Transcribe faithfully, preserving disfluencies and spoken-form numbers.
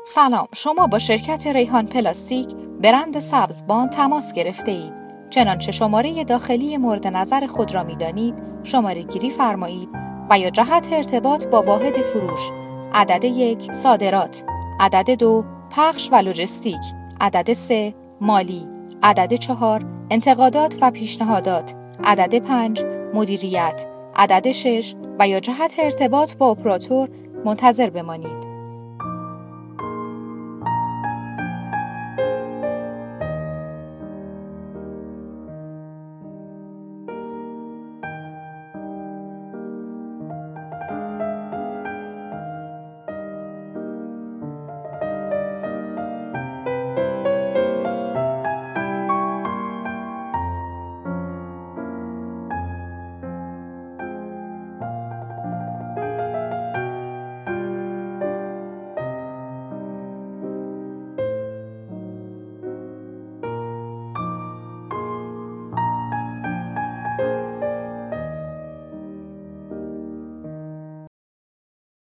سلام، شما با شرکت ریحان پلاستیک برند سبزبان تماس گرفته اید. چنانچه شماره داخلی مورد نظر خود را می دانید، شماره گیری فرمایید و یا جهت ارتباط با واحد فروش. عدد یک صادرات، عدد دو پخش و لوجستیک، عدد سه مالی، عدد چهار انتقادات و پیشنهادات، عدد پنج مدیریت، عدد شش و یا جهت ارتباط با اپراتور منتظر بمانید.